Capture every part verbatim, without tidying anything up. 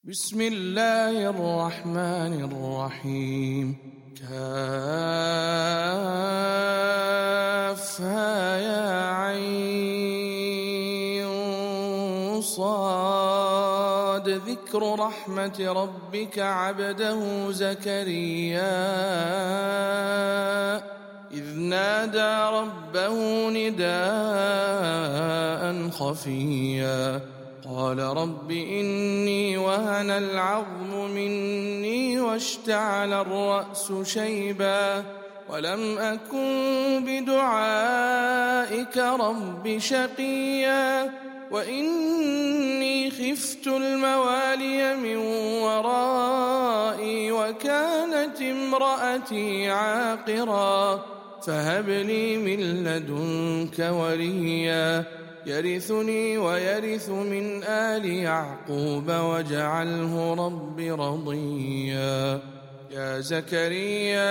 بسم الله الرحمن الرحيم. كافها يا عين صاد ذكر رحمة ربك عبده زكريا إذ نادى ربه نداء خفيا قال رب إني وهن العظم مني واشتعل الرأس شيبا ولم أكن بدعائك رب شقيا وإني خفت الموالي من ورائي وكانت امرأتي عاقرا فهب لي من لدنك وليا يرثني ويرث من آل يعقوب واجعله رب رضيا يا زكريا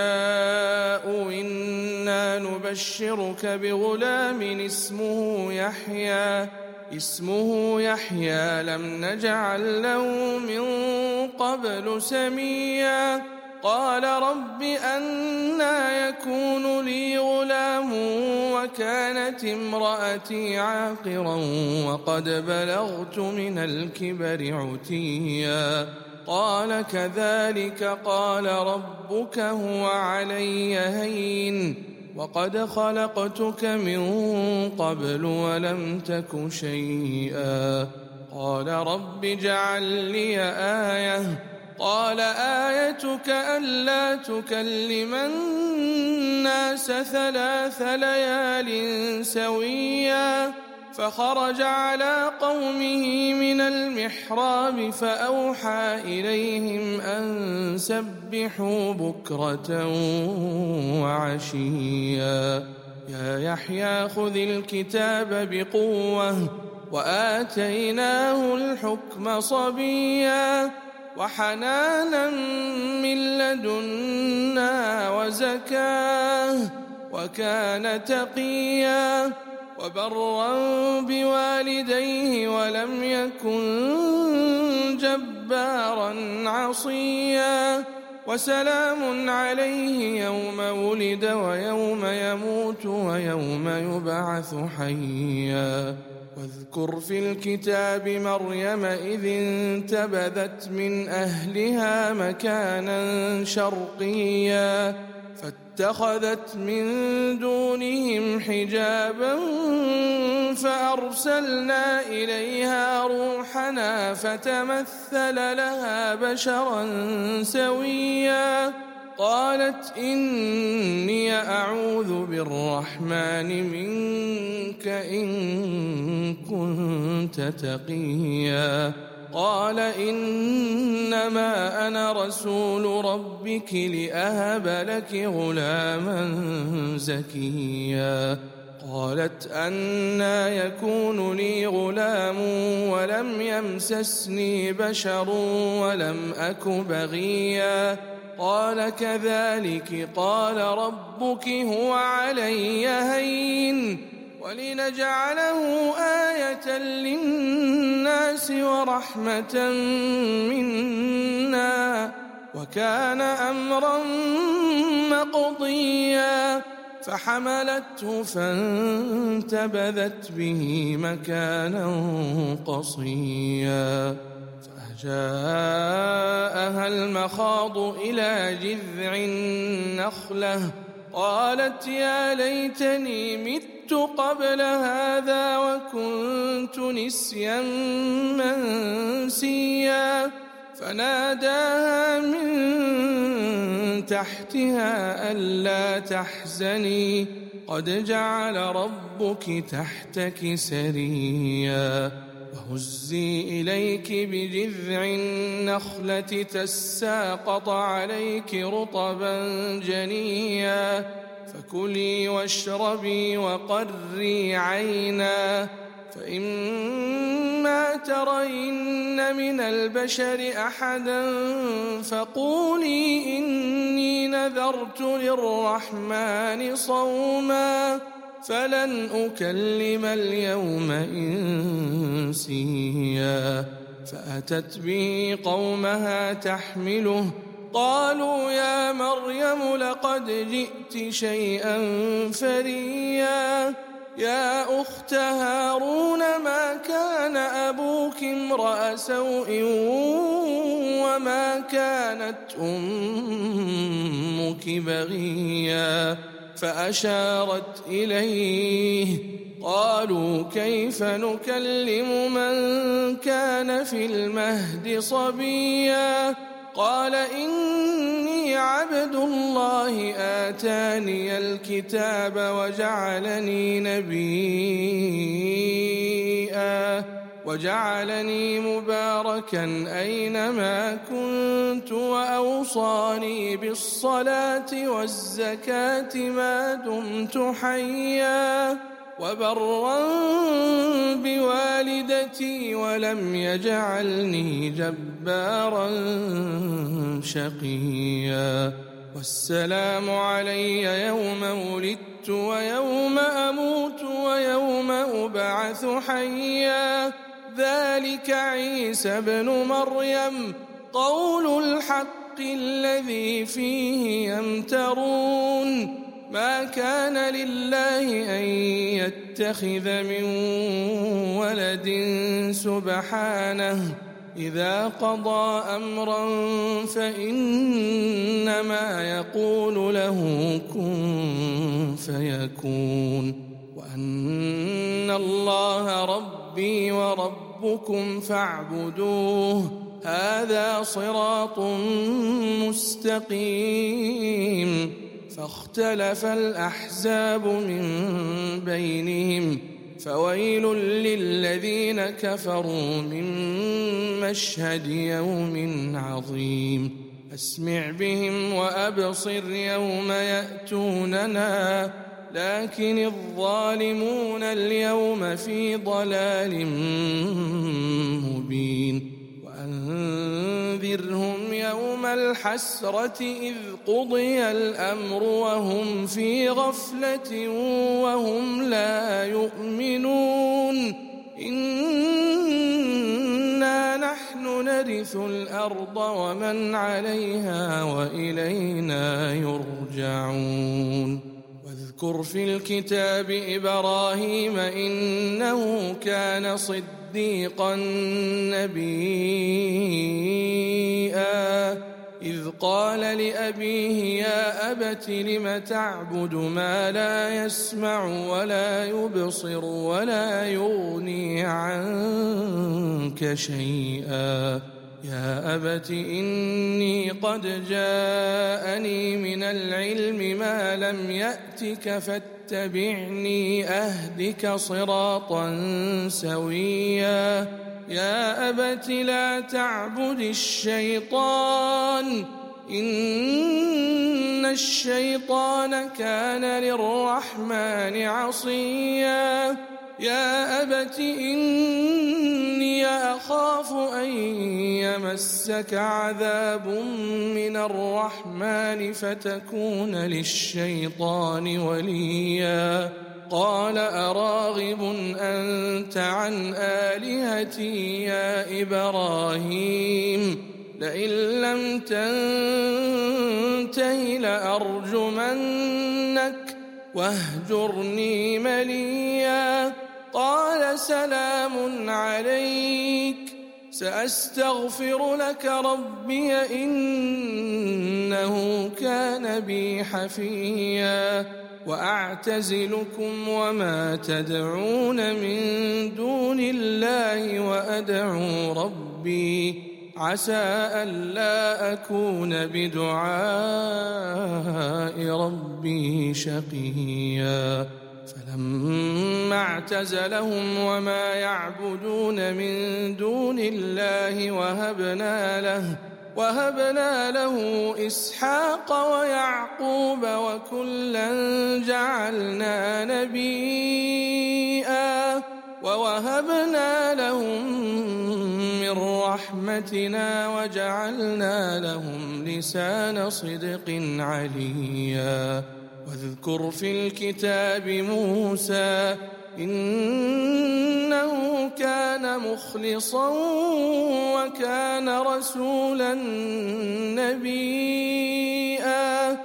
إنا نبشرك بغلام اسمه يحيى اسمه يحيى لم نجعل له من قبل سميا قال رب أنى يكون لي غلام وكانت امرأتي عاقرا وقد بلغت من الكبر عتيا قال كذلك قال ربك هو علي هين وقد خلقتك من قبل ولم تك شيئا قال رب اجعل لي آية قال آيتك ألا تكلم الناس ثلاث ليال سويا فخرج على قومه من المحراب فأوحى إليهم أن سبحوا بكرة وعشيا يا يحيى خذ الكتاب بقوة وآتيناه الحكم صبيا وحنانا من لدنا وزكاه وكان تقيا وبرا بوالديه ولم يكن جبارا عصيا وسلام عليه يوم ولد ويوم يموت ويوم يبعث حيا واذكر في الكتاب مريم إذ انتبذت من أهلها مكانا شرقيا فاتخذت من دونهم حجابا فأرسلنا إليها روحنا فتمثل لها بشرا سويا قالت إني أعوذ بالرحمن منك إن كنت تقيا قال إنما أنا رسول ربك لأهب لك غلاما زكيا قالت أنى يكون لي غلام ولم يمسسني بشر ولم أك بغيا قال كذلك قال ربك هو علي هين ولنجعله آية للناس ورحمة منا وكان أمرا مقضيا فحملته فانتبذت به مكانا قصيا فجاءها المخاض إلى جذع النخلة قالت يا ليتني مت قبل هذا وكنت نسيا منسيا فناداها من تحتها ألا تحزني قد جعل ربك تحتك سريا وهزي إليك بجذع النخلة تساقط عليك رطبا جنيا فكلي واشربي وقري عينا فإما ترين من البشر أحدا فقولي إني نذرت للرحمن صوما فلن أكلم اليوم إنسيا فأتت به قومها تحمله قالوا يا مريم لقد جئت شيئا فريا يا أخت هارون ما كان أبوك امرأ سوء وما كانت أمك بغيا فأشارت إليه قالوا كيف نكلم من كان في المهد صبيا قال إني عبد الله آتاني الكتاب وجعلني نبيا وجعلني مباركا أينما كنت وأوصاني بالصلاة والزكاة ما دمت حيا وبرا بوالدتي ولم يجعلني جبارا شقيا والسلام علي يوم ولدت ويوم أموت ويوم أبعث حيا ذلك عيسى ابن مريم قول الحق الذي فيه يمترون ما كان لله أن يتخذ من ولد سبحانه إذا قضى أمرا فإنما يقول له كن فيكون وأن الله ربي وربكم فاعبدوه هذا صراط مستقيم فاختلف الأحزاب من بينهم فويل للذين كفروا من مشهد يوم عظيم أسمع بهم وأبصر يوم يأتوننا لكن الظالمون اليوم في ضلال مبين وأنذرهم يوم الحسرة إذ قضي الأمر وهم في غفلة وهم لا يؤمنون إنا نحن نرث الأرض ومن عليها وإلينا يرجعون واذكر في الكتاب إبراهيم إنه كان صديقا نبيا إذ قال لأبيه يا أبت لم تعبد ما لا يسمع ولا يبصر ولا يغني عنك شيئا يا أبت إني قد جاءني من العلم ما لم يأتك فاتبعني أهدك صراطا سويا يا أبت لا تعبد الشيطان إن الشيطان كان للرحمن عصيا يا أبت إني أخاف أن يمسك عذاب من الرحمن فتكون للشيطان وليا قال أراغب أنت عن آلهتي يا إبراهيم لئن لم تنته لأرجمنك واهجرني مليا قال سلام عليك سأستغفر لك ربي إنه كان بي حفيا وأعتزلكم وما تدعون من دون الله وأدعو ربي عسى ألا أكون بدعاء ربي شقيا فلما اعتزلهم وما يعبدون من دون الله وهبنا له وهبنا له إسحاق ويعقوب وكلا جعلنا نبيا ووهبنا لهم من رحمتنا وجعلنا لهم لسان صدق عليا واذكر في الكتاب موسى إنه كان مخلصا وكان رسولا نبيا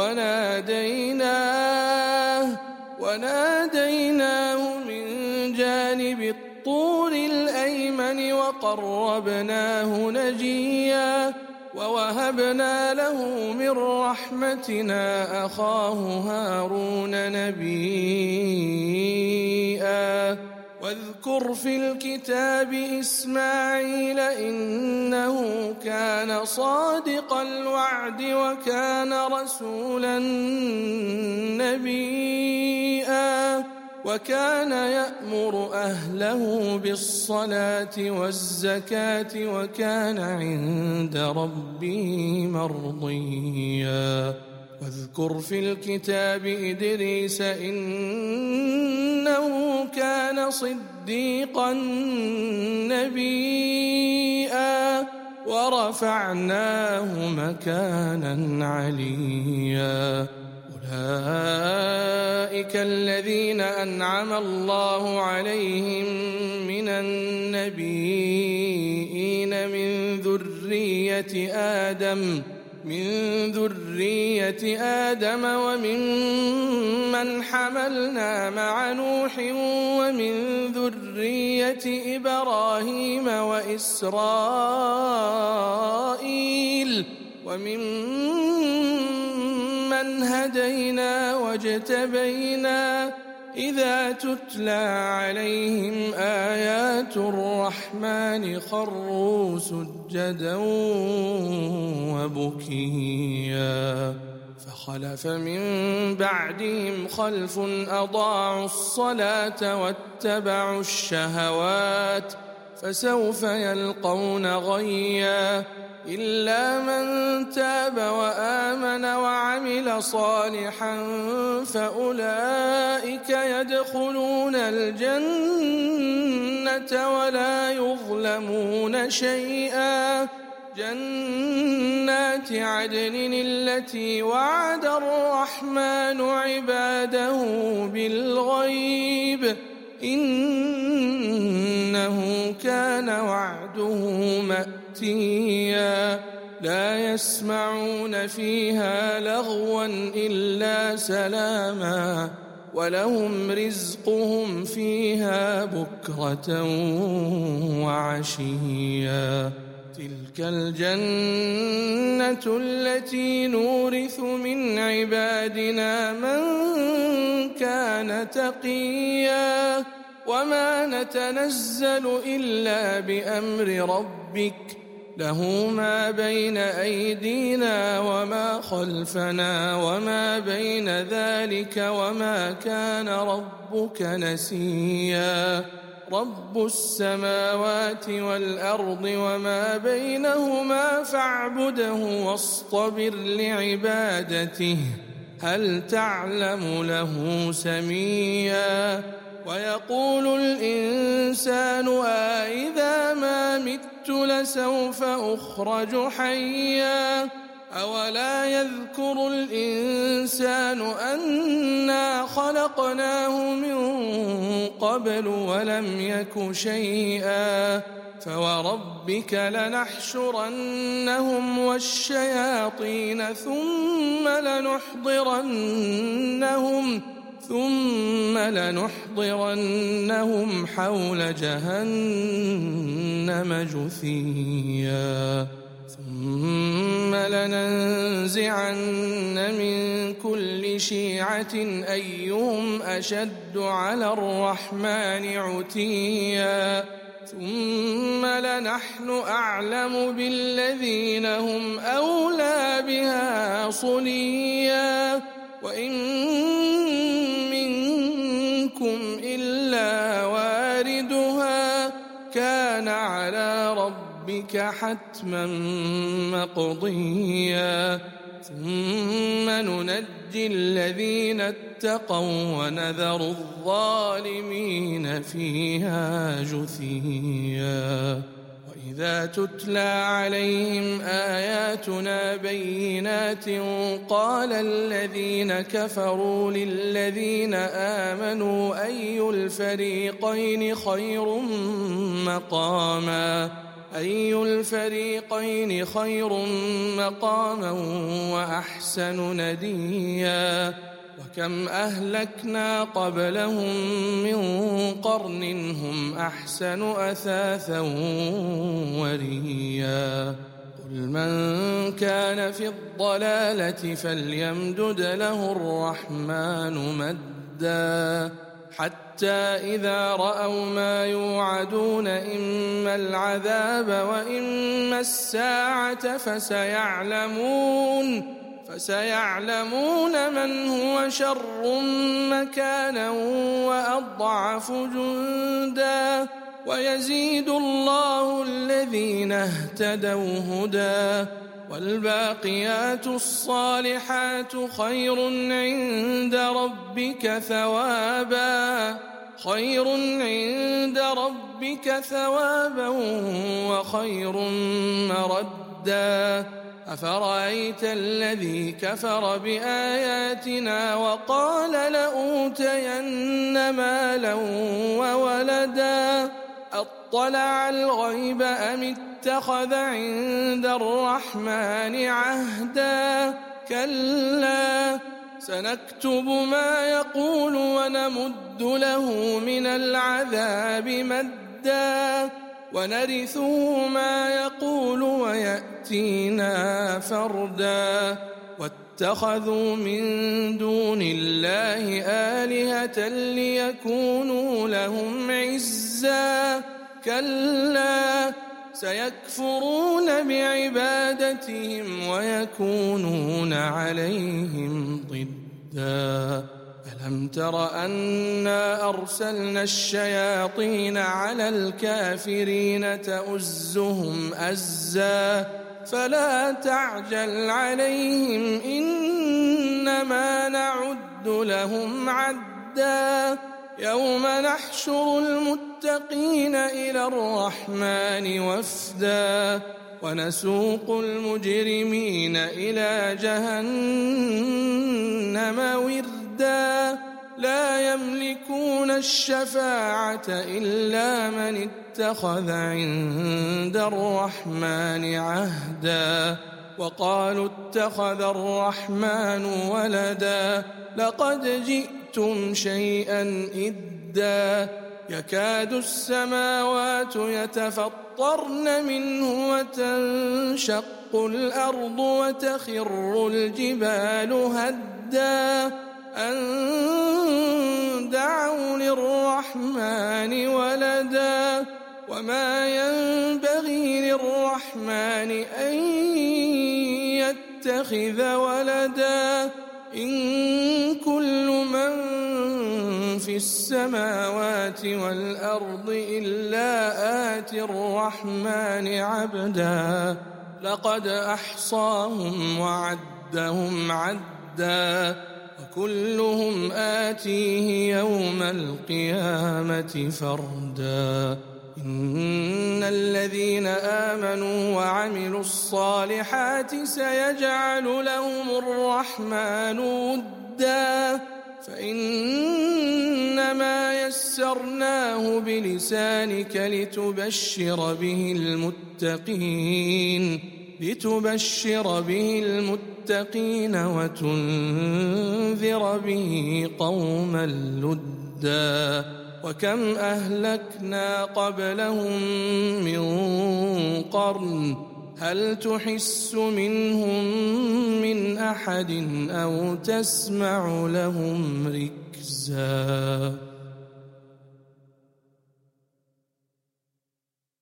وناديناه وناديناه من جانب الطور الأيمن وقربناه نجيا ووهبنا له من رحمتنا أخاه هارون نبيا واذكر في الكتاب إسماعيل إنه كان صادق الوعد وكان رسولا نبيا وكان يأمر أهله بالصلاة والزكاة وكان عند ربه مرضيا واذكر في الكتاب إدريس إنه كان صديقا نبيا ورفعناه مكانا عليا أولئك الذين أنعم الله عليهم من النبيين من ذرية آدم من ذرية آدم وممن حملنا مع نوح ومن ذرية إبراهيم وإسرائيل وممن هدينا واجتبينا إذا تتلى عليهم آيات الرحمن خروا سجدا وبكيا فخلف من بعدهم خلف أضاعوا الصلاة واتبعوا الشهوات فسوف يلقون غيا إلا من تاب وآمن وعمل صالحا فأولئك يدخلون الجنة ولا يظلمون شيئا جنات عدن التي وعد الرحمن عباده بالغيب إنه كان وعده مأتيا لا يسمعون فيها لغوا إلا سلاما ولهم رزقهم فيها بكرة وعشيا تلك الجنة التي نورث من عبادنا من كان تقيا وما نتنزل إلا بأمر ربك له ما بين أيدينا وما خلفنا وما بين ذلك وما كان ربك نسيا رب السماوات والأرض وما بينهما فاعبده واصطبر لعبادته هل تعلم له سميا ويقول الإنسان أإذا ما مت لسوف أخرج حيا أولا يذكر الإنسان أنا خلقناه من قبل ولم يك شيئا فوربك لنحشرنهم والشياطين ثم لنحضرنهم ثم لنحضرنهم حول جهنم جثيا ثم لننزعن من كل شيعة أيهم أشد على الرحمن عتيا ثم لنحن أعلم بالذين هم أولى بها صليا وإن منكم إلا واردها كان على ربك حتما مقضيا ثم ننجي الذين اتقوا ونذر الظالمين فيها جثيا وإذا تتلى عليهم آياتنا بينات قال الذين كفروا للذين آمنوا أي الفريقين خير مقاما أي الفريقين خير مقاما وأحسن نديا وكم أهلكنا قبلهم من قرن هم أحسن أثاثا وريا قل من كان في الضلالة فليمدد له الرحمن مدا حتى إذا رأوا ما يوعدون إما العذاب وإما الساعة فسيعلمون فسيعلمون من هو شر مكانا وأضعف جندا ويزيد الله الذين اهتدوا هدى والباقيات الصالحات خير عند ربك ثوابا خير عند ربك ثوابا وخير مردا أفرأيت الذي كفر بآياتنا وقال لأوتين مالا وولدا أطلع الغيب أم اتخذ عند الرحمن عهدا كلا سنكتب ما يقول ونمد له من العذاب مدا ونرثه ما يقول ويأتينا فردا واتخذوا من دون الله آلهة ليكونوا لهم عزا كلا سيكفرون بعبادتهم ويكونون عليهم ضدا ألم تر أنا أرسلنا الشياطين على الكافرين تؤزهم أزا فلا تعجل عليهم إنما نعد لهم عدا يوم نحشر المتقين إلى الرحمن وفدا ونسوق المجرمين إلى جهنم وردا لا يملكون الشفاعة إلا من اتخذ عند الرحمن عهدا وقالوا اتخذ الرحمن ولدا لقد جئتم شيئا إدا يكاد السماوات يتفطرن منه وتنشق الأرض وتخر الجبال هدا أن دعوا للرحمن ولدا وما ينبغي للرحمن أن يتخذ ولدا إن كل من في السماوات والأرض إلا آتي الرحمن عبدا لقد أحصاهم وعدهم عدا وكلهم آتيه يوم القيامة فردا إن الذين آمنوا وعملوا الصالحات سيجعل لهم الرحمن ودا فإنما يسرناه بلسانك لتبشر به المتقين لتبشر به المتقين وتنذر به قوما لدا وكم أهلكنا قبلهم من قرن هل تحس منهم من أحد أو تسمع لهم ركزا